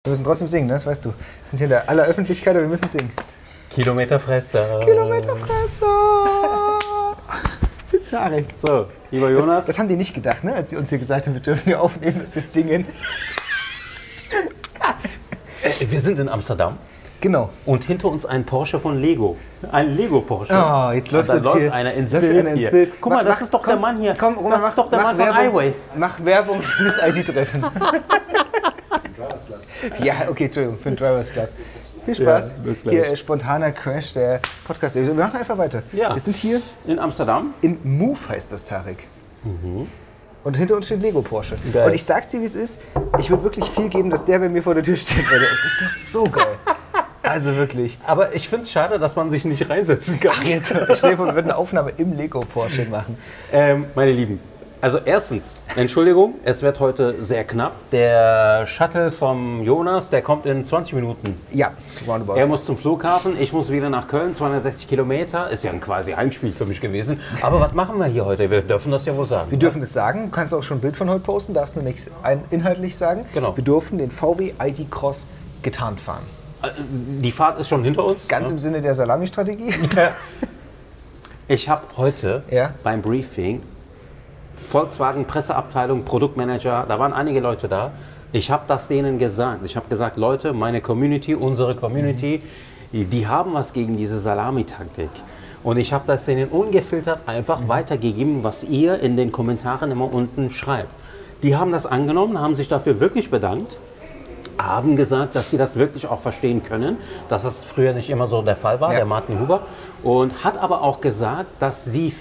Wir müssen trotzdem singen, ne? Das weißt du. Wir sind hier in der aller Öffentlichkeit, aber wir müssen singen. Kilometerfresser. Kilometerfresser! Schade. So, lieber Jonas. Das haben die nicht gedacht, ne? Als sie uns hier gesagt haben, wir dürfen hier aufnehmen, dass wir singen. Wir sind in Amsterdam. Genau. Und hinter uns ein Porsche von Lego. Ein Lego-Porsche. Oh, jetzt läuft jetzt hier einer ins Bild. Guck mal, das ist doch der Mann hier. Komm, Roman, das ist doch der Mann von iWays. Mach Werbung für das ID-Treffen. Ja, okay, Entschuldigung, für den Drivers Club. Viel Spaß. Ja, hier spontaner Crash der Podcast. Wir machen einfach weiter. Ja. Wir sind hier in Amsterdam. Im Move heißt das, Tarek. Mhm. Und hinter uns steht Lego Porsche. Geil. Und ich sag's dir, wie es ist. Ich würde wirklich viel geben, dass der bei mir vor der Tür stehen würde. Es ist doch so geil. Also wirklich. Aber ich finde es schade, dass man sich nicht reinsetzen kann. Ach, jetzt stell dir vor, wir würden eine Aufnahme im Lego Porsche machen. Meine Lieben, also erstens, Entschuldigung, es wird heute sehr knapp. Der Shuttle vom Jonas, der kommt in 20 Minuten. Ja, roundabout. Er muss zum Flughafen, ich muss wieder nach Köln, 260 Kilometer. Ist ja ein quasi Heimspiel für mich gewesen. Aber was machen wir hier heute? Wir dürfen das ja wohl sagen. Wir dürfen es sagen. Du kannst auch schon ein Bild von heute posten, darfst nur nichts inhaltlich sagen. Genau. Wir durften den VW ID Cross getarnt fahren. Die Fahrt ist schon hinter uns. Ganz im Sinne der Salami-Strategie. Ja. Ich habe heute beim Briefing Volkswagen Presseabteilung, Produktmanager, da waren einige Leute da. Ich habe das denen gesagt. Ich habe gesagt, Leute, meine Community, unsere Community, die haben was gegen diese Salami-Taktik. Und ich habe das denen ungefiltert einfach weitergegeben, was ihr in den Kommentaren immer unten schreibt. Die haben das angenommen, haben sich dafür wirklich bedankt. Haben gesagt, dass sie das wirklich auch verstehen können, dass es früher nicht immer so der Fall war, der Martin Huber. Und hat aber auch gesagt, dass sie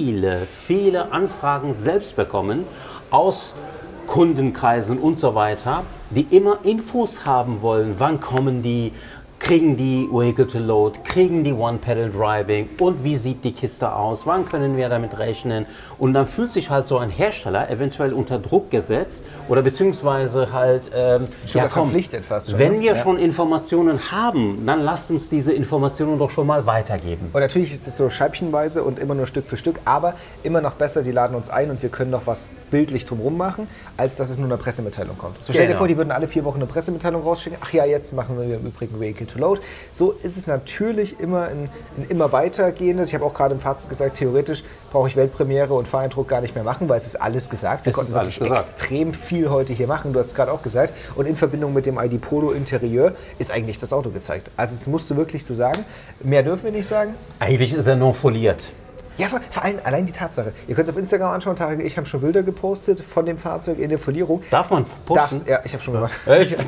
viele Anfragen selbst bekommen aus Kundenkreisen und so weiter, die immer Infos haben wollen, wann kommen die, kriegen die Vehicle to Load, kriegen die One-Pedal-Driving und wie sieht die Kiste aus, wann können wir damit rechnen. Und dann fühlt sich halt so ein Hersteller eventuell unter Druck gesetzt oder beziehungsweise halt, verpflichtet fast schon, wenn wir schon Informationen haben, dann lasst uns diese Informationen doch schon mal weitergeben. Und natürlich ist es so scheibchenweise und immer nur Stück für Stück, aber immer noch besser, die laden uns ein und wir können noch was bildlich drumherum machen, als dass es nur eine Pressemitteilung kommt. So stell dir vor, die würden alle 4 Wochen eine Pressemitteilung rausschicken. Ach ja, jetzt machen wir im Übrigen Vehicle to Load. So ist es natürlich immer ein immer weitergehendes. Ich habe auch gerade im Fazit gesagt, theoretisch brauche ich Weltpremiere und Fahreindruck gar nicht mehr machen, weil es ist alles gesagt. Wir konnten wirklich extrem viel heute hier machen. Du hast es gerade auch gesagt. Und in Verbindung mit dem ID Polo Interieur ist eigentlich das Auto gezeigt. Also das musst du wirklich so sagen. Mehr dürfen wir nicht sagen. Eigentlich ist er nur foliert. Ja, vor allem allein die Tatsache. Ihr könnt es auf Instagram anschauen, Tarek und ich haben schon Bilder gepostet von dem Fahrzeug in der Folierung. Darf man posten? Ja, ich habe schon gemacht.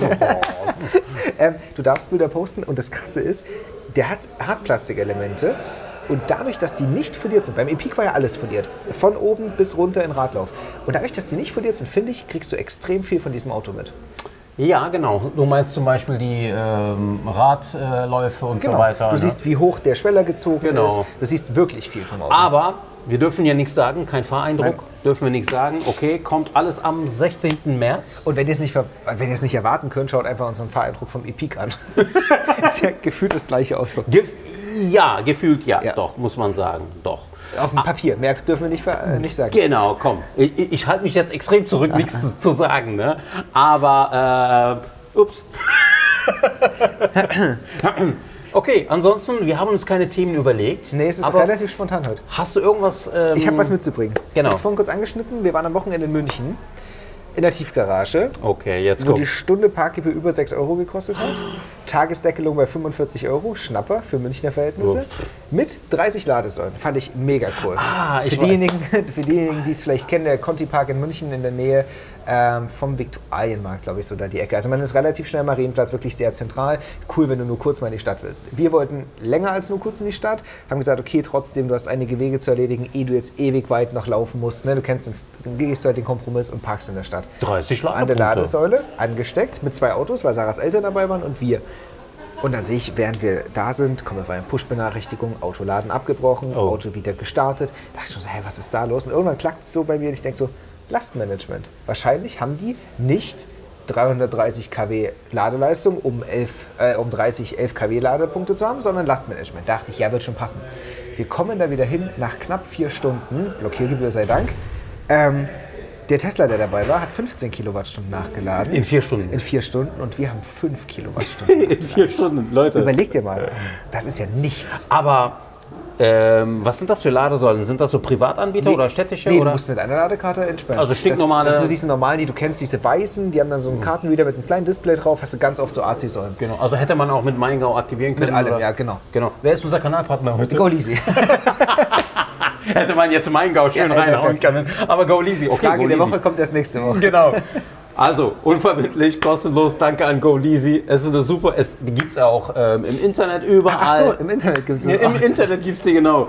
Du darfst Bilder posten und das Krasse ist, der hat Hartplastikelemente und dadurch, dass die nicht foliert sind, beim Epiq war ja alles foliert, von oben bis runter in Radlauf. Und dadurch, dass die nicht foliert sind, finde ich, kriegst du extrem viel von diesem Auto mit. Ja, genau. Du meinst zum Beispiel die Radläufe und so weiter. Du siehst, wie hoch der Schweller gezogen ist. Du siehst wirklich viel vom Auto. Aber wir dürfen ja nichts sagen, kein Fahreindruck. Nein. Dürfen wir nichts sagen. Okay, kommt alles am 16. März. Und wenn ihr es nicht erwarten könnt, schaut einfach unseren Fahreindruck vom Epiq an. Ist ja gefühlt das gleiche Auto. Ja, gefühlt ja, doch, muss man sagen, doch. Auf dem Papier, mehr dürfen wir nicht sagen. Genau, komm. Ich halte mich jetzt extrem zurück, nichts zu sagen, ne? Aber, ups. Okay, ansonsten, wir haben uns keine Themen überlegt. Nee, es ist relativ spontan heute. Hast du irgendwas... ich habe was mitzubringen. Genau. Ich habe es vorhin kurz angeschnitten. Wir waren am Wochenende in München. In der Tiefgarage. Okay, jetzt wo die Stunde Parkgebühr über 6 Euro gekostet hat. Tagesdeckelung bei 45 Euro. Schnapper für Münchner Verhältnisse. Mit 30 Ladesäulen. Fand ich mega cool. Für diejenigen, die es vielleicht kennen, der Conti Park in München in der Nähe vom Viktualienmarkt, glaube ich, so da die Ecke. Also man ist relativ schnell am Marienplatz, wirklich sehr zentral. Cool, wenn du nur kurz mal in die Stadt willst. Wir wollten länger als nur kurz in die Stadt. Haben gesagt, okay, trotzdem, du hast einige Wege zu erledigen, ehe du jetzt ewig weit noch laufen musst. Ne? Du kennst dann gehst du halt den Kompromiss und parkst in der Stadt. 30 Ladepunkte. An der Ladesäule, angesteckt, mit 2 Autos, weil Sarahs Eltern dabei waren und wir. Und dann sehe ich, während wir da sind, kommen wir eine Push-Benachrichtigung, Autoladen abgebrochen, Auto wieder gestartet. Da dachte ich schon so, hey, was ist da los? Und irgendwann klackt es so bei mir und ich denke so, Lastmanagement. Wahrscheinlich haben die nicht 330 kW Ladeleistung, um 11 kW Ladepunkte zu haben, sondern Lastmanagement. Da dachte ich, ja, wird schon passen. Wir kommen da wieder hin, nach knapp 4 Stunden, Blockiergebühr sei Dank, Der Tesla, der dabei war, hat 15 Kilowattstunden nachgeladen. In 4 Stunden. In 4 Stunden und wir haben 5 Kilowattstunden. In 4 Stunden, Leute. Überleg dir mal, das ist ja nichts. Aber was sind das für Ladesäulen? Sind das so Privatanbieter oder städtische? Nee, oder? Du musst mit einer Ladekarte entsperren. Also stinknormale... Das sind so diese normalen, die du kennst, diese weißen, die haben dann so einen Kartenreader mit einem kleinen Display drauf, hast du ganz oft so AC-Säulen. Genau, also hätte man auch mit MeinGau aktivieren können? Mit allem, oder? ja, genau. Wer ist unser Kanalpartner heute? GoLeasy. Hätte man jetzt MeinGau schön reinhauen können. Aber GoLeasy, okay, Frage der Woche kommt erst nächste Woche. Genau. Also, unverbindlich, kostenlos, danke an GoLeasy. Es ist eine super, die gibt es ja auch im Internet überall. Ach so, im Internet gibt es ja, im Internet gibt es die, genau.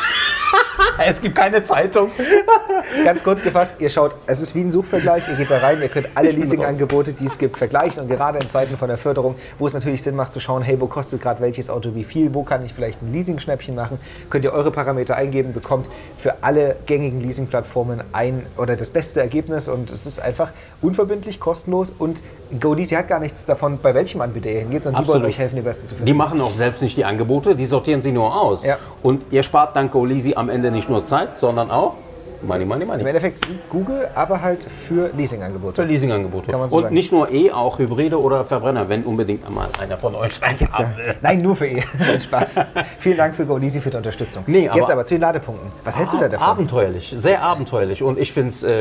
Es gibt keine Zeitung. Ganz kurz gefasst, ihr schaut, es ist wie ein Suchvergleich, ihr geht da rein, ihr könnt alle Leasingangebote, die es gibt, vergleichen und gerade in Zeiten von der Förderung, wo es natürlich Sinn macht zu schauen, hey, wo kostet gerade welches Auto wie viel, wo kann ich vielleicht ein Leasing-Schnäppchen machen, könnt ihr eure Parameter eingeben, bekommt für alle gängigen Leasing-Plattformen das beste Ergebnis und es ist einfach unverbindlich, kostenlos und GoLeasy hat gar nichts davon, bei welchem Anbieter ihr hingeht, sondern die wollen euch helfen, die besten zu finden. Die machen auch selbst nicht die Angebote, die sortieren sie nur aus. Ja. Und ihr spart dank GoLeasy am Ende nicht nur Zeit, sondern auch Money. Im Endeffekt ist wie Google, aber halt für Leasingangebote. Für Leasingangebote. Kann man so und sagen. Nicht nur auch Hybride oder Verbrenner, wenn unbedingt einmal einer von euch eins haben will. Nein, nur für Spaß. Vielen Dank für GoLeasy für die Unterstützung. Nee, Jetzt aber zu den Ladepunkten. Was hältst du da davon? Abenteuerlich, sehr abenteuerlich. Und ich finde es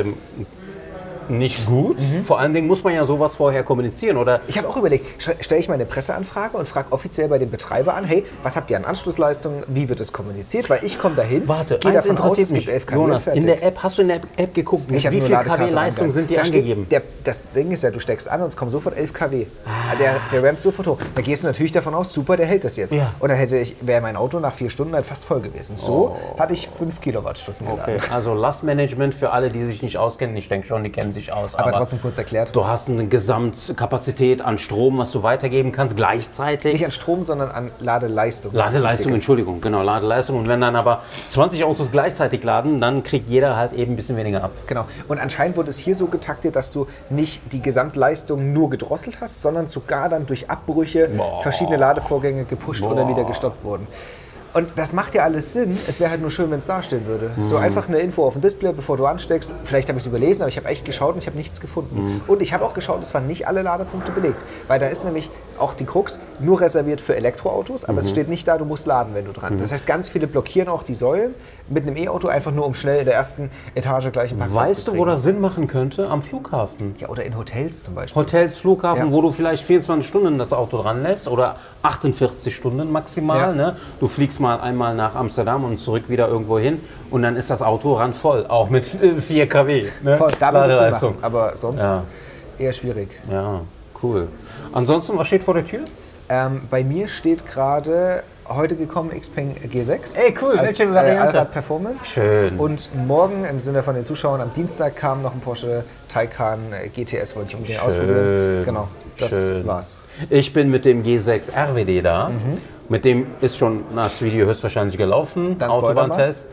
nicht gut. Vor allen Dingen muss man ja sowas vorher kommunizieren, oder? Ich habe auch überlegt, stelle ich mal eine Presseanfrage und frage offiziell bei dem Betreiber an, hey, was habt ihr an Anschlussleistungen, wie wird es kommuniziert? Weil ich komme dahin, warte, gehe eins davon aus, interessiert es gibt mich, 11 kW. Jonas, in der App, hast du in der App geguckt, wie viel kW Leistung sind die angegeben? Das Ding ist ja, du steckst an und es kommen sofort 11 kW. Der rampt sofort hoch. Da gehst du natürlich davon aus, super, der hält das jetzt. Ja. Und dann wäre mein Auto nach 4 Stunden halt fast voll gewesen. So hatte ich 5 Kilowattstunden geladen. Okay, also Lastmanagement für alle, die sich nicht auskennen, ich denke schon, die kennen sich aus. Aber trotzdem kurz erklärt. Du hast eine Gesamtkapazität an Strom, was du weitergeben kannst, gleichzeitig. Nicht an Strom, sondern an Ladeleistung. Ladeleistung, Entschuldigung, genau, Ladeleistung. Und wenn dann aber 20 Autos gleichzeitig laden, dann kriegt jeder halt eben ein bisschen weniger ab. Genau. Und anscheinend wurde es hier so getaktet, dass du nicht die Gesamtleistung nur gedrosselt hast, sondern sogar dann durch Abbrüche verschiedene Ladevorgänge gepusht oder wieder gestoppt wurden. Und das macht ja alles Sinn. Es wäre halt nur schön, wenn es dastehen würde. So einfach eine Info auf dem Display, bevor du ansteckst. Vielleicht habe ich es überlesen, aber ich habe echt geschaut und ich habe nichts gefunden. Und ich habe auch geschaut, es waren nicht alle Ladepunkte belegt. Weil da ist nämlich auch die Krux nur reserviert für Elektroautos, aber es steht nicht da, du musst laden, wenn du dran. Das heißt, ganz viele blockieren auch die Säulen mit einem E-Auto, einfach nur um schnell in der ersten Etage gleich einen Parkplatz Weißt zu du, wo das Sinn machen könnte? Am Flughafen. Ja, oder in Hotels zum Beispiel. Hotels, Flughafen, Ja. wo du vielleicht 24 Stunden das Auto dran lässt oder 48 Stunden maximal. Ja. Ne? Du fliegst mal einmal nach Amsterdam und zurück wieder irgendwo hin und dann ist das Auto randvoll, auch mit 4 kW. Ne? Voll, da würde es Sinn Ladeleistung. machen, aber sonst eher schwierig. Ja, cool. Ansonsten, was steht vor der Tür? Bei mir steht gerade heute gekommen Xpeng G6. Ey, cool, als, welche Variante? Allrad Performance. Schön. Und morgen, im Sinne von den Zuschauern, am Dienstag kam noch ein Porsche Taycan GTS, wollte ich unbedingt ausprobieren. Genau, das war's. Ich bin mit dem G6 RWD da. Mit dem ist schon das Video höchstwahrscheinlich gelaufen. Dann Autobahntest.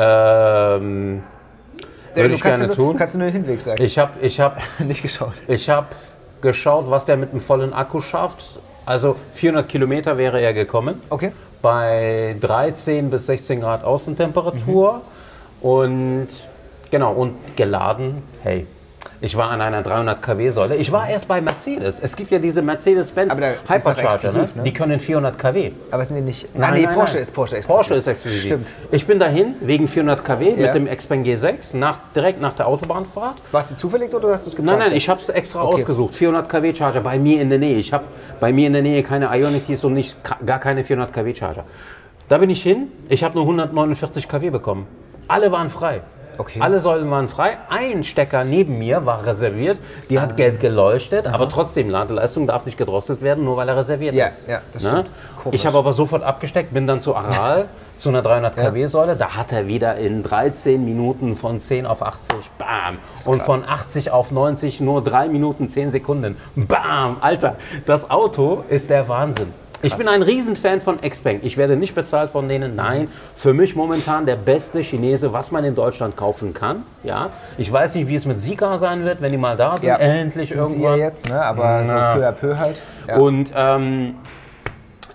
Würde ich gerne tun. Kannst du nur den Hinweg sagen? Ich hab nicht geschaut. Ich habe geschaut, was der mit einem vollen Akku schafft. Also 400 Kilometer wäre er gekommen. Okay. Bei 13 bis 16 Grad Außentemperatur. Und genau, und geladen, hey. Ich war an einer 300 kW Säule. Ich war erst bei Mercedes. Es gibt ja diese Mercedes-Benz Hypercharger, ne? Die können 400 kW. Aber sind die nicht... Nein, Porsche ist exklusiv. Porsche ist exklusiv. Stimmt. Ich bin dahin wegen 400 kW mit dem Xpeng G6 direkt nach der Autobahnfahrt. Warst du zufällig oder hast du es geplant? Nein, ich habe es extra ausgesucht. 400 kW Charger bei mir in der Nähe. Ich habe bei mir in der Nähe keine Ioniqs und gar keine 400 kW Charger. Da bin ich hin. Ich habe nur 149 kW bekommen. Alle waren frei. Okay. Alle Säulen waren frei. Ein Stecker neben mir war reserviert. Die hat gelb geleuchtet, aber trotzdem, Ladeleistung darf nicht gedrosselt werden, nur weil er reserviert ist. Ja, das stimmt. Ich habe aber sofort abgesteckt, bin dann zu Aral, zu einer 300 kW Säule. Da hat er wieder in 13 Minuten von 10 auf 80, bam. Und von 80 auf 90 nur 3 Minuten 10 Sekunden, bam. Alter, das Auto ist der Wahnsinn. Ich bin ein Riesenfan von Xpeng. Ich werde nicht bezahlt von denen. Nein, für mich momentan der beste Chinese, was man in Deutschland kaufen kann. Ja, ich weiß nicht, wie es mit Sika sein wird, wenn die mal da sind. Endlich sind irgendwann. Sie ja jetzt, ne? Aber so peu à peu halt. Ja. Und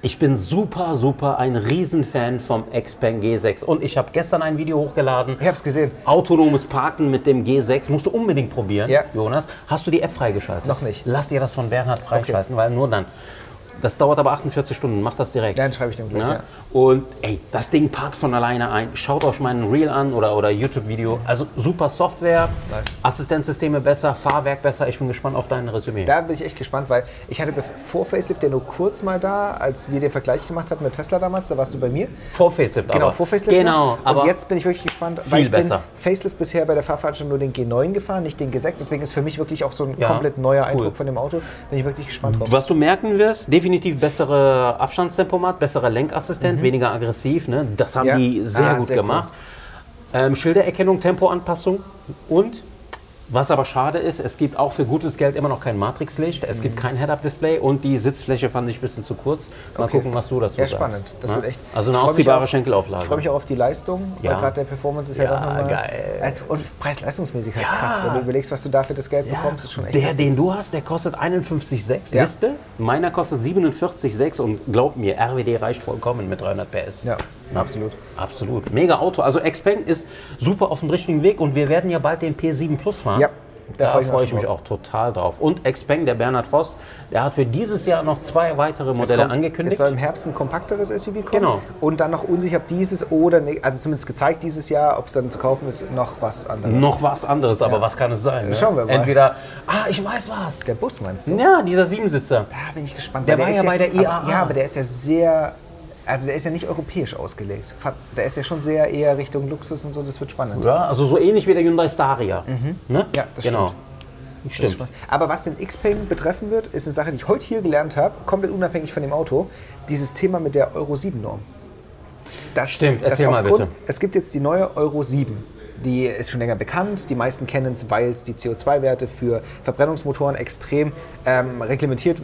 Ich bin super ein Riesenfan vom Xpeng G6 und ich habe gestern ein Video hochgeladen. Ich habe es gesehen. Autonomes Parken mit dem G6, musst du unbedingt probieren, ja. Jonas. Hast du die App freigeschaltet? Noch nicht. Lass dir das von Bernhard freischalten, weil nur dann. Das dauert aber 48 Stunden, mach das direkt. Dann schreibe ich dem gleich, ja. Und ey, das Ding parkt von alleine ein. Schaut euch meinen Reel an oder YouTube-Video. Also super Software, nice. Assistenzsysteme besser, Fahrwerk besser. Ich bin gespannt auf dein Resümee. Da bin ich echt gespannt, weil ich hatte das vor Facelift ja nur kurz mal da, als wir den Vergleich gemacht hatten mit Tesla damals. Da warst du bei mir. Vor Facelift Genau, aber. vor Facelift. Genau. Aber und jetzt bin ich wirklich gespannt, weil ich besser. bin Facelift bisher bei der Fahrveranstaltung nur den G9 gefahren, nicht den G6. Deswegen ist für mich wirklich auch so ein komplett neuer Eindruck von dem Auto. Bin ich wirklich gespannt drauf. Was du merken wirst, definitiv bessere Abstandstempomat, besserer Lenkassistent, weniger aggressiv. Ne? Das haben die sehr gut gemacht. Cool. Schildererkennung, Tempoanpassung und was aber schade ist, es gibt auch für gutes Geld immer noch kein Matrixlicht, es gibt kein Head-Up-Display und die Sitzfläche fand ich ein bisschen zu kurz. Mal gucken, was du dazu sagst. Ja, spannend. Das wird echt. Also eine ausziehbare Schenkelauflage. Ich freue mich auch auf die Leistung, weil gerade der Performance ist ja doch nochmal geil. Und preis-leistungsmäßig halt krass. Wenn du überlegst, was du dafür das Geld bekommst, ist schon echt. Der, den du hast, der kostet 51,6 Liste. Meiner kostet 47,6 und glaub mir, RWD reicht vollkommen mit 300 PS. Ja, absolut. Absolut. Mega Auto. Also Xpeng ist super auf dem richtigen Weg und wir werden ja bald den P7 Plus fahren. Ja. Da freue ich mich auch total drauf. Und Xpeng, der Bernhard Voss, der hat für dieses Jahr noch 2 weitere Modelle angekündigt. Es soll im Herbst ein kompakteres SUV kommen. Genau. Und dann noch unsicher, ob dieses oder, also zumindest gezeigt dieses Jahr, ob es dann zu kaufen ist, noch was anderes. Noch was anderes, aber was kann es sein? Ne? Schauen wir mal. Entweder, ich weiß was. Der Bus meinst du? Ja, dieser Siebensitzer. Da bin ich gespannt. Der war ja bei der IAA. Ja, aber der ist ja sehr... Also der ist ja nicht europäisch ausgelegt. Der ist ja schon sehr eher Richtung Luxus und so, das wird spannend. Ja, also so ähnlich wie der Hyundai Staria. Ne? Ja, das stimmt. Stimmt. Aber was den Xpeng betreffen wird, ist eine Sache, die ich heute hier gelernt habe, komplett unabhängig von dem Auto, dieses Thema mit der Euro 7 Norm. Das stimmt, erzähl mal bitte. Es gibt jetzt die neue Euro 7. Die ist schon länger bekannt. Die meisten kennen es, weil es die CO2-Werte für Verbrennungsmotoren extrem reglementieren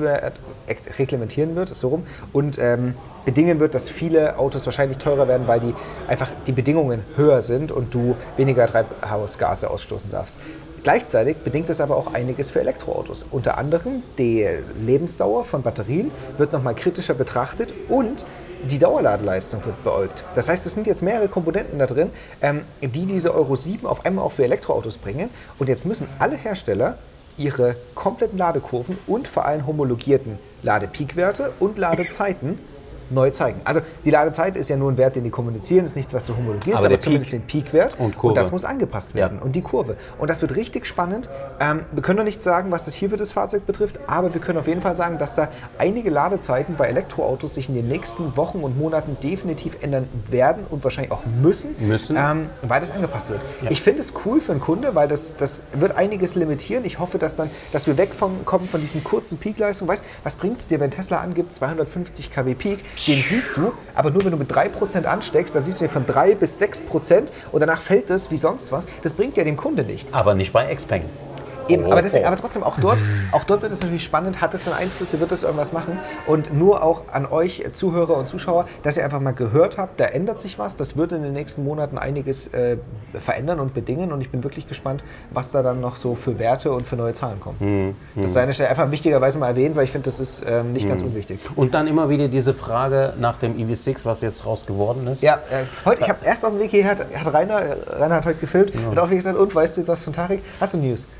wird, so rum, und bedingen wird, dass viele Autos wahrscheinlich teurer werden, weil die Bedingungen höher sind und du weniger Treibhausgase ausstoßen darfst. Gleichzeitig bedingt es aber auch einiges für Elektroautos. Unter anderem die Lebensdauer von Batterien wird nochmal kritischer betrachtet und die Dauerladeleistung wird beäugt. Das heißt, es sind jetzt mehrere Komponenten da drin, die diese Euro 7 auf einmal auch für Elektroautos bringen. Und jetzt müssen alle Hersteller ihre kompletten Ladekurven und vor allem homologierten Ladepeakwerte und Ladezeiten neu zeigen. Also die Ladezeit ist ja nur ein Wert, den die kommunizieren, ist nichts, was du homologierst, aber zumindest den Peakwert und das muss angepasst werden und die Kurve. Und das wird richtig spannend. Wir können noch nicht sagen, was das hier für das Fahrzeug betrifft, aber wir können auf jeden Fall sagen, dass da einige Ladezeiten bei Elektroautos sich in den nächsten Wochen und Monaten definitiv ändern werden und wahrscheinlich auch müssen. Weil das angepasst wird. Ja. Ich finde es cool für einen Kunde, weil das wird einiges limitieren. Ich hoffe, dass wir wegkommen von diesen kurzen Peakleistungen. Weißt, was bringt es dir, wenn Tesla angibt 250 kW Peak? Den siehst du, aber nur wenn du mit 3% ansteckst, dann siehst du ihn von 3 bis 6% und danach fällt es wie sonst was. Das bringt ja dem Kunde nichts. Aber nicht bei Xpeng. Eben, aber trotzdem, auch dort wird es natürlich spannend, hat es einen Einfluss, wird es irgendwas machen und nur auch an euch Zuhörer und Zuschauer, dass ihr einfach mal gehört habt, da ändert sich was, das wird in den nächsten Monaten einiges verändern und bedingen und ich bin wirklich gespannt, was da dann noch so für Werte und für neue Zahlen kommen. Das sei an der Stelle einfach wichtigerweise mal erwähnt, weil ich finde, das ist nicht ganz unwichtig. Und dann immer wieder diese Frage nach dem EV6, was jetzt raus geworden ist. Ja, heute, ich habe erst auf dem Weg hierher, hat Rainer hat heute gefilmt, hat auch gesagt, und weißt du jetzt was von Tarek? Hast du News?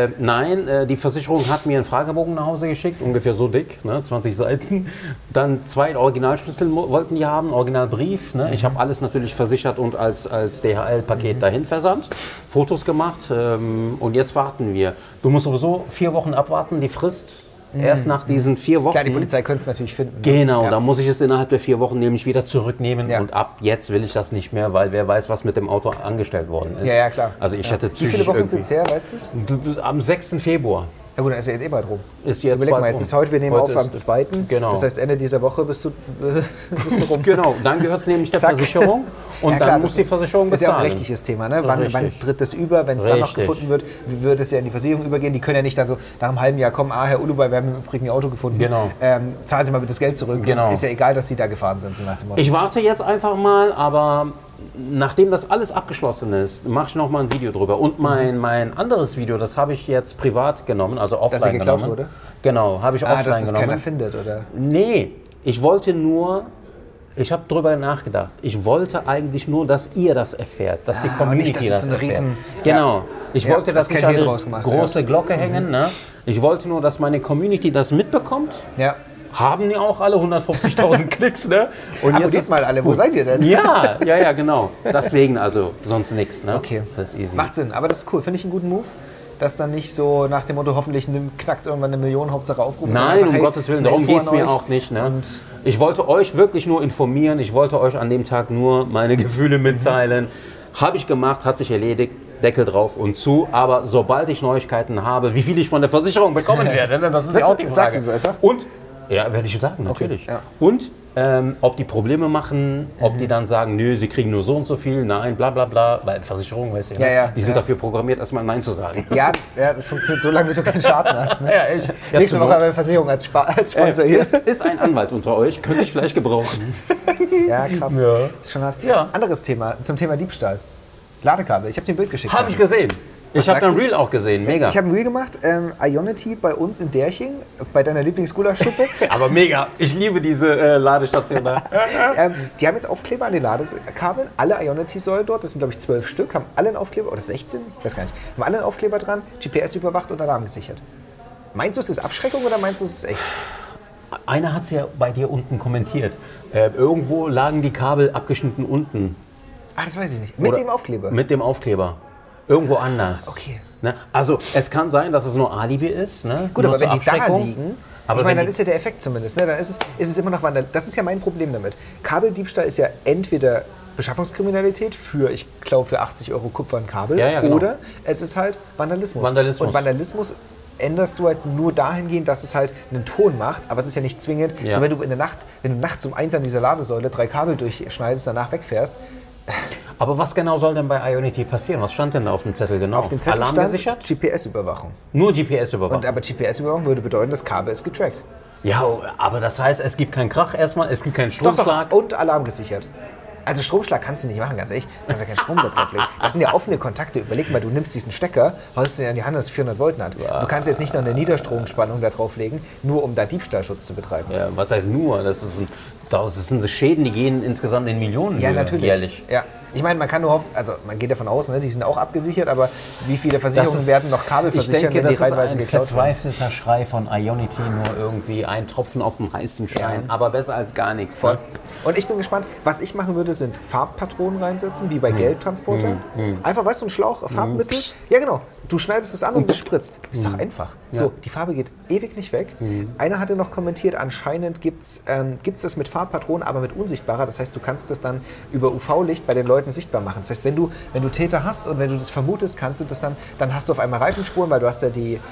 Nein, die Versicherung hat mir einen Fragebogen nach Hause geschickt, ungefähr so dick, ne, 20 Seiten. Dann 2 Originalschlüssel wollten die haben, Originalbrief. Ne. Ich habe alles natürlich versichert und als DHL-Paket dahin versandt, Fotos gemacht und jetzt warten wir. Du musst sowieso 4 Wochen abwarten, die Frist. Erst nach diesen 4 Wochen. Klar, die Polizei könnte es natürlich finden. Genau, ja. Da muss ich es innerhalb der 4 Wochen nämlich wieder zurücknehmen und ab jetzt will ich das nicht mehr, weil wer weiß, was mit dem Auto angestellt worden ist. Ja, klar. Also ich hätte psychisch. Wie viele Wochen sind es her, weißt du es? Am 6. Februar. Ja gut, dann ist ja jetzt eh bald rum. Ist jetzt Überleg mal, jetzt ist heute, wir nehmen auf am 2. Genau. Das heißt, Ende dieser Woche bist du rum. Genau, dann gehört es nämlich der Versicherung und ja, klar, dann muss die Versicherung bezahlen. Das ist ja auch ein rechtliches Thema, ne? Wann tritt das über? Wenn es dann noch gefunden wird, wird es ja in die Versicherung übergehen. Die können ja nicht dann so nach einem halben Jahr kommen, Herr Ulubai, wir haben im Übrigen Ihr Auto gefunden. Genau. Zahlen Sie mal bitte das Geld zurück. Genau. Ist ja egal, dass Sie da gefahren sind. So nach dem Motto. Ich warte jetzt einfach mal, aber nachdem das alles abgeschlossen ist, mache ich noch mal ein Video drüber. Und mein anderes Video, das habe ich jetzt privat genommen, also offline genommen. Dass er geklaut wurde? Genau, habe ich offline dass das genommen. Keiner findet, oder? Nee, Ich wollte nur, ich habe darüber nachgedacht, ich wollte eigentlich nur, dass ihr das erfährt, dass die Community nicht, das so eine erfährt. riesen, genau. Ich wollte das nicht an eine große Glocke Mhm. hängen. Ne? Ich wollte nur, dass meine Community das mitbekommt. Ja. Haben die auch alle 150.000 Klicks, ne? Und abonniert jetzt mal alle, wo seid ihr denn? Ja, genau. Deswegen also sonst nichts, ne? Okay. Das ist easy. Macht Sinn, aber das ist cool. Finde ich einen guten Move. Dass dann nicht so nach dem Motto, hoffentlich knackt es irgendwann 1 Million, Hauptsache Aufrufe. Nein, um Gottes Willen, darum geht es mir auch nicht. Ne? Ich wollte euch wirklich nur informieren, ich wollte euch an dem Tag nur meine Gefühle mitteilen. Habe ich gemacht, hat sich erledigt, Deckel drauf und zu. Aber sobald ich Neuigkeiten habe, wie viel ich von der Versicherung bekommen werde, das ist ja auch die Frage. Sagst du es einfach? Und, ja, werde ich sagen, natürlich. Okay, ja. Und ob die Probleme machen, ob die dann sagen, nö, sie kriegen nur so und so viel, nein, bla bla bla. Bei Versicherungen, weißt du, die sind dafür programmiert, erstmal Nein zu sagen. Ja, das funktioniert so lange, bis du keinen Schaden hast. Ne? Ja, Nächste Woche haben wir eine Versicherung als Sponsor hier. Ist ein Anwalt unter euch, könnte ich vielleicht gebrauchen. Ja, krass. Ja. Ist schon hart. Ja. Anderes Thema, zum Thema Diebstahl. Ladekabel, ich habe dir ein Bild geschickt. Habe ich gesehen. Ich habe dein Reel auch gesehen, mega. Ich habe ein Reel gemacht, Ionity bei uns in Derching, bei deiner Lieblingsgulaschsuppe. Aber mega, ich liebe diese Ladestation da. Die haben jetzt Aufkleber an den Ladekabeln, alle Ionity-Säulen dort, das sind glaube ich 12 Stück, haben alle einen Aufkleber, oder 16, ich weiß gar nicht, haben alle einen Aufkleber dran, GPS überwacht und Alarm gesichert. Meinst du, es ist Abschreckung oder meinst du, es ist echt? Einer hat es ja bei dir unten kommentiert. Irgendwo lagen die Kabel abgeschnitten unten. Ah, das weiß ich nicht. Mit dem Aufkleber? Mit dem Aufkleber. Irgendwo anders. Okay. Ne? Also es kann sein, dass es nur Alibi ist. Ne? Gut, nur aber wenn die da liegen, aber ich meine, dann ist ja der Effekt zumindest. Ne? Dann ist es immer noch Vandalismus. Das ist ja mein Problem damit. Kabeldiebstahl ist ja entweder Beschaffungskriminalität für, ich glaube, für 80 Euro Kupfer ein Kabel, genau. Oder es ist halt Vandalismus. Und Vandalismus änderst du halt nur dahingehend, dass es halt einen Ton macht, aber es ist ja nicht zwingend. So, wenn du nachts um 1 an dieser Ladesäule 3 Kabel durchschneidest, danach wegfährst. Aber was genau soll denn bei Ionity passieren? Was stand denn da auf dem Zettel genau? Auf dem Zettel Alarm stand gesichert? GPS-Überwachung. Nur GPS-Überwachung? Aber GPS-Überwachung würde bedeuten, das Kabel ist getrackt. Ja, aber das heißt, es gibt keinen Krach erstmal, es gibt keinen Stromschlag. Doch. Und Alarm gesichert. Also Stromschlag kannst du nicht machen, ganz ehrlich. Du kannst ja keinen Strom da drauflegen. Das sind ja offene Kontakte. Überleg mal, du nimmst diesen Stecker, holst ihn in die Hand, das 400 Volt hat. Ja. Du kannst jetzt nicht noch eine Niederstromspannung da drauflegen, nur um da Diebstahlschutz zu betreiben. Ja, was heißt nur? Das sind Schäden, die gehen insgesamt in Millionen jährlich. Ja. Ich meine, man kann nur hoffen, also man geht davon aus, ne, die sind auch abgesichert, aber wie viele Versicherungen werden noch Kabel versichern, ich denke, wenn die das ist reihenweise ein geklaut werden? verzweifelter Schrei von Ionity, nur irgendwie ein Tropfen auf dem heißen Stein, aber besser als gar nichts. Voll. Ne? Und ich bin gespannt, was ich machen würde, sind Farbpatronen reinsetzen, wie bei Geldtransportern. Einfach, weißt du, ein Schlauch, Farbmittel. Ja, genau. Du schneidest es an und es spritzt. Ist doch einfach. Ja. So, die Farbe geht ewig nicht weg. Einer hatte noch kommentiert, anscheinend gibt's das mit Farbpatronen, aber mit unsichtbarer. Das heißt, du kannst das dann über UV-Licht bei den Leuten sichtbar machen. Das heißt, wenn du Täter hast und wenn du das vermutest, kannst du das dann hast du auf einmal Reifenspuren, weil du hast ja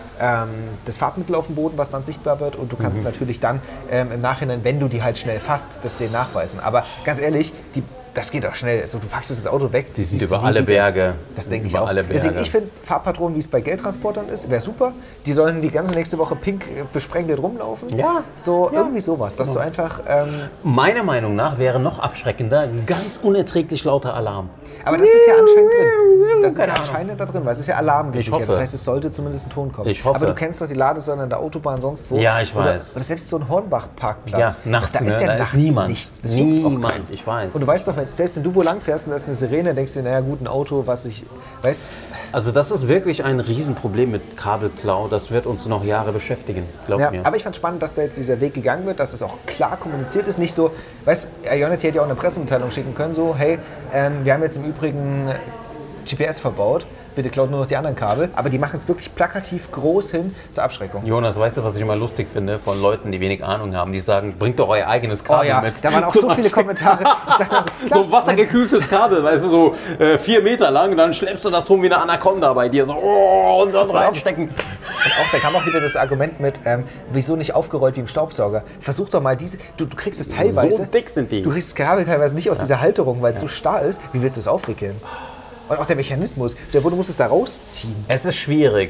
das Farbmittel auf dem Boden, was dann sichtbar wird, und du kannst natürlich dann im Nachhinein, wenn du die halt schnell fasst, das denen nachweisen. Aber ganz ehrlich, das geht doch schnell. Also, du packst es ins Auto weg. Die sind über alle Berge. Das denke ich auch. Deswegen, ich finde Farbpatronen, wie es bei Geldtransportern ist, wäre super. Die sollen die ganze nächste Woche pink besprengelt rumlaufen. Ja. So irgendwie sowas, dass du einfach... Meiner Meinung nach wäre noch abschreckender ein ganz unerträglich lauter Alarm. Aber das ist ja anscheinend drin. Das ist ja anscheinend da drin, weil es ist ja alarmgesichert. Ich hoffe. Das heißt, es sollte zumindest ein Ton kommen. Ich hoffe. Aber du kennst doch die Ladesäulen an der Autobahn sonst wo. Ja, ich weiß. Oder selbst so ein Hornbach-Parkplatz. Ja, nachts, da ist ja da nachts ist niemand. Nichts. Das niemand, ich weiß. Und du weißt doch, selbst wenn du wo lang fährst und da ist eine Sirene, denkst du, naja gut, ein Auto, weißt. Also das ist wirklich ein Riesenproblem mit Kabelklau. Das wird uns noch Jahre beschäftigen, glaub mir. Aber ich fand spannend, dass da jetzt dieser Weg gegangen wird, dass es auch klar kommuniziert ist. Nicht so, weißt du, Ionity hätte ja auch eine Pressemitteilung schicken können, so, hey, wir haben jetzt im Übrigen GPS verbaut, bitte klaut nur noch die anderen Kabel. Aber die machen es wirklich plakativ groß hin zur Abschreckung. Jonas, weißt du, was ich immer lustig finde von Leuten, die wenig Ahnung haben? Die sagen, bringt doch euer eigenes Kabel mit. Da waren auch so viele Kommentare. Ich dachte also, so ein wassergekühltes Kabel, weißt du, so 4 Meter lang, dann schleppst du das rum wie eine Anaconda bei dir, so und dann reinstecken. Und auch, da kam auch wieder das Argument mit, wieso nicht aufgerollt wie im Staubsauger? Versuch doch mal diese, du kriegst es teilweise. So dick sind die. Du kriegst das Kabel teilweise nicht aus dieser Halterung, weil es so starr ist. Wie willst du es aufwickeln? Und auch der Mechanismus, du musst es da rausziehen. Es ist schwierig.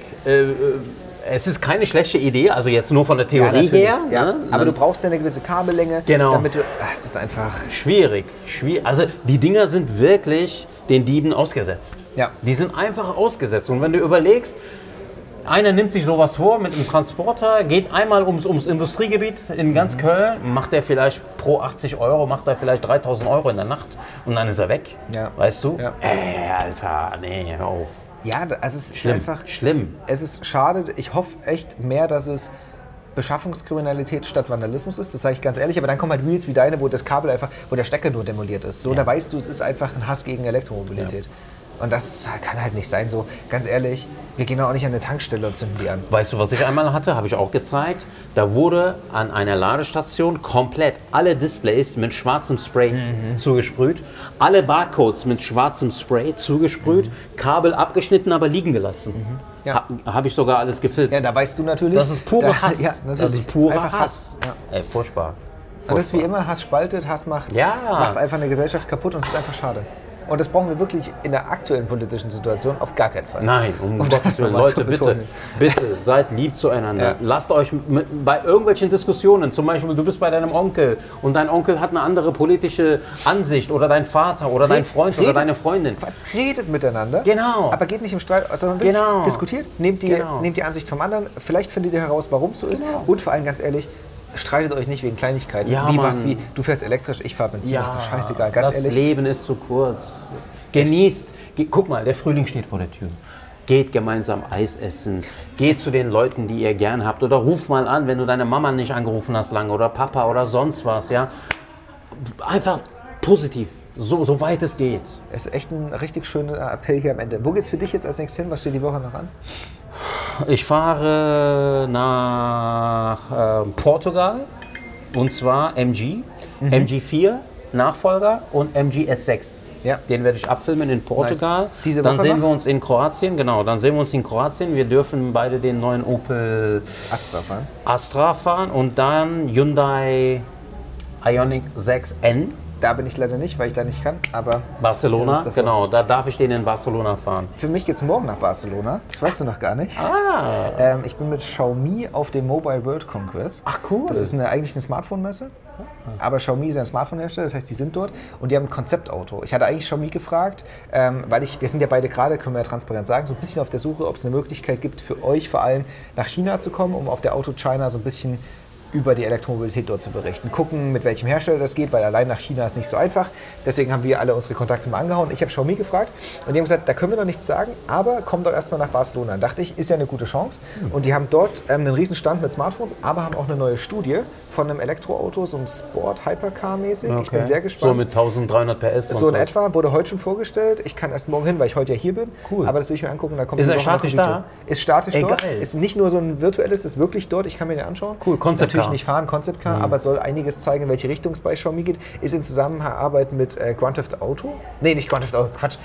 Es ist keine schlechte Idee, also jetzt nur von der Theorie her. Ja. Ne? Aber du brauchst ja eine gewisse Kabellänge, damit du... es ist einfach... Schwierig. Also die Dinger sind wirklich den Dieben ausgesetzt. Ja. Die sind einfach ausgesetzt. Und wenn du überlegst, Einer nimmt sich sowas vor mit einem Transporter, geht einmal ums Industriegebiet in ganz Köln, macht er vielleicht pro 80 Euro, macht er vielleicht 3.000 Euro in der Nacht und dann ist er weg. Ja. Weißt du? Ja. Alter, nee, hör auf. Ja, also es ist einfach schlimm. Es ist schade. Ich hoffe echt mehr, dass es Beschaffungskriminalität statt Vandalismus ist, das sage ich ganz ehrlich, aber dann kommen halt Reels wie deine, wo das Kabel einfach, wo der Stecker nur demoliert ist. So, da weißt du, es ist einfach ein Hass gegen Elektromobilität. Ja. Und das kann halt nicht sein, so ganz ehrlich, wir gehen auch nicht an eine Tankstelle und zünden die an. Weißt du, was ich einmal hatte, habe ich auch gezeigt, da wurde an einer Ladestation komplett alle Displays mit schwarzem Spray zugesprüht, alle Barcodes mit schwarzem Spray zugesprüht, Kabel abgeschnitten, aber liegen gelassen. Ja. Habe ich sogar alles gefilmt. Ja, da weißt du natürlich. Das ist pure Hass. Ja, natürlich. Das ist pure Hass. Ja. Ey, furchtbar. Und das ist wie immer, Hass spaltet, Hass macht einfach eine Gesellschaft kaputt und es ist einfach schade. Und das brauchen wir wirklich in der aktuellen politischen Situation auf gar keinen Fall. Nein, um Gottes Willen. Leute, bitte, seid lieb zueinander. Ja. Lasst euch bei irgendwelchen Diskussionen, zum Beispiel du bist bei deinem Onkel und dein Onkel hat eine andere politische Ansicht oder dein Vater oder dein Freund oder deine Freundin. Redet miteinander, genau. Aber geht nicht im Streit, sondern wirklich diskutiert, nehmt die Ansicht vom anderen, vielleicht findet ihr heraus, warum es so ist und vor allem ganz ehrlich, streitet euch nicht wegen Kleinigkeiten. Ja, wie du fährst elektrisch, ich fahre Benzin, ist doch scheißegal, ganz ehrlich. Das Leben ist zu kurz. Genießt. Guck mal, der Frühling steht vor der Tür. Geht gemeinsam Eis essen. Geht zu den Leuten, die ihr gern habt. Oder ruf mal an, wenn du deine Mama nicht angerufen hast lange oder Papa oder sonst was. Ja? Einfach positiv. So weit es geht. Es ist echt ein richtig schöner Appell hier am Ende. Wo geht's für dich jetzt als nächstes hin? Was steht die Woche noch an? Ich fahre nach Portugal und zwar MG, MG4 Nachfolger und MG S6. Ja. Den werde ich abfilmen in Portugal. Nice. Dann sehen wir uns in Kroatien, Wir dürfen beide den neuen Opel Astra fahren und dann Hyundai Ioniq 6N. Da bin ich leider nicht, weil ich da nicht kann, aber... Barcelona, genau, da darf ich den in Barcelona fahren. Für mich geht es morgen nach Barcelona, das weißt du noch gar nicht. Ich bin mit Xiaomi auf dem Mobile World Congress. Ach cool. Das ist eigentlich eine Smartphone-Messe, aber Xiaomi ist ein Smartphone-Hersteller, das heißt, die sind dort und die haben ein Konzeptauto. Ich hatte eigentlich Xiaomi gefragt, weil wir sind ja beide gerade, können wir ja transparent sagen, so ein bisschen auf der Suche, ob es eine Möglichkeit gibt für euch vor allem nach China zu kommen, um auf der Auto China so ein bisschen über die Elektromobilität dort zu berichten. Gucken, mit welchem Hersteller das geht, weil allein nach China ist nicht so einfach. Deswegen haben wir alle unsere Kontakte mal angehauen. Ich habe Xiaomi gefragt und die haben gesagt, da können wir noch nichts sagen, aber komm doch erstmal nach Barcelona. Dann dachte ich, ist ja eine gute Chance. Und die haben dort einen riesen Stand mit Smartphones, aber haben auch eine neue Studie von einem Elektroauto, so einem Sport-Hypercar-mäßig. Okay. Ich bin sehr gespannt. So mit 1300 PS? So in etwa, wurde heute schon vorgestellt. Ich kann erst morgen hin, weil ich heute ja hier bin. Cool. Aber das will ich mir angucken. Da kommt ist er statisch da? Ist statisch dort. Geil. Ist nicht nur so ein virtuelles, ist wirklich dort. Ich kann mir den anschauen. Cool, Konzeptcar. Natürlich nicht fahren, Konzeptcar, aber es soll einiges zeigen, in welche Richtung es bei Xiaomi geht. Ist in Zusammenarbeit mit Grand Theft Auto. Nee, nicht Grand Theft Auto, Quatsch.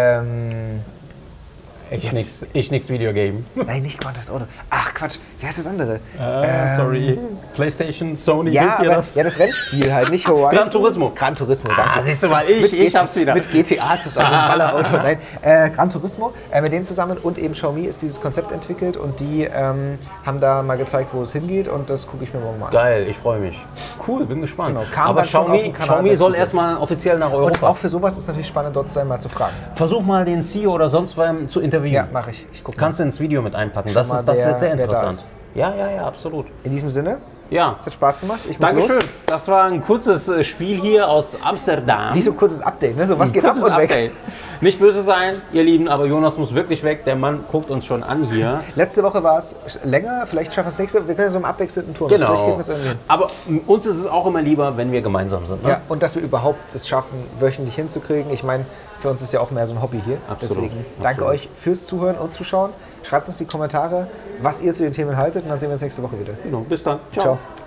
Ich nix Videogame. Nein, nicht Grand Theft Auto. Ach Quatsch, wie heißt das andere? Sorry. PlayStation, Sony, ja, hilft dir das? Ja, das Rennspiel halt, nicht Horizon. Gran Turismo. Gran Turismo, danke. Siehst du mal, ich hab's wieder. Mit GTA, das ist also ein Ballerauto. Nein, Gran Turismo, mit denen zusammen und eben Xiaomi ist dieses Konzept entwickelt und die haben da mal gezeigt, wo es hingeht und das gucke ich mir morgen mal an. Geil, ich freue mich. Cool, bin gespannt. Genau, aber Xiaomi soll erstmal offiziell nach Europa. Und auch für sowas ist natürlich spannend, dort zu sein, mal zu fragen. Versuch mal den CEO oder sonst wem zu interviewen. Ja, mache ich. Kannst du ins Video mit einpacken. Das wird sehr interessant. Ja, absolut. In diesem Sinne? Ja. Es hat Spaß gemacht. Dankeschön. Das war ein kurzes Spiel hier aus Amsterdam. Nicht so ein kurzes Update, ne? So, was geht ab und weg? Nicht böse sein, ihr Lieben, aber Jonas muss wirklich weg. Der Mann guckt uns schon an hier. Letzte Woche war es länger, vielleicht schaffen wir es nächste. Wir können ja so im abwechselnden Tour. Genau. Aber uns ist es auch immer lieber, wenn wir gemeinsam sind. Ne? Ja, und dass wir überhaupt es schaffen, wöchentlich hinzukriegen. Ich meine, für uns ist ja auch mehr so ein Hobby hier. Absolut. Deswegen danke euch fürs Zuhören und Zuschauen. Schreibt uns die Kommentare, was ihr zu den Themen haltet und dann sehen wir uns nächste Woche wieder. Genau, bis dann. Ciao.